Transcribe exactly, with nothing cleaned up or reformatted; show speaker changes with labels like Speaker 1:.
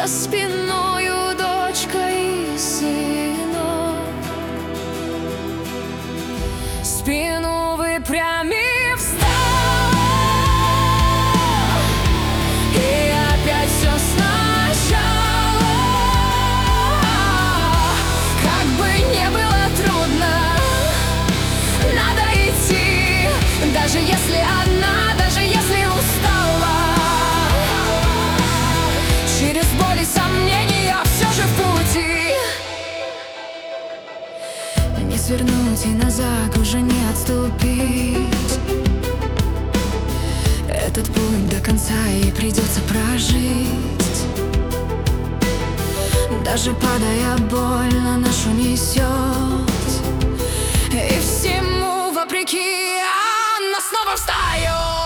Speaker 1: за спиною дочка и сынок. Спину выпрямив, встал, и опять все сначала. Как бы не было трудно, надо идти, даже если одна, даже если устала. Через боль и сомнения все же в пути. Не свернуть и назад уже не отступить. Этот путь до конца ей придется прожить. Даже падая, больно нашу несет, и всему вопреки она снова встает.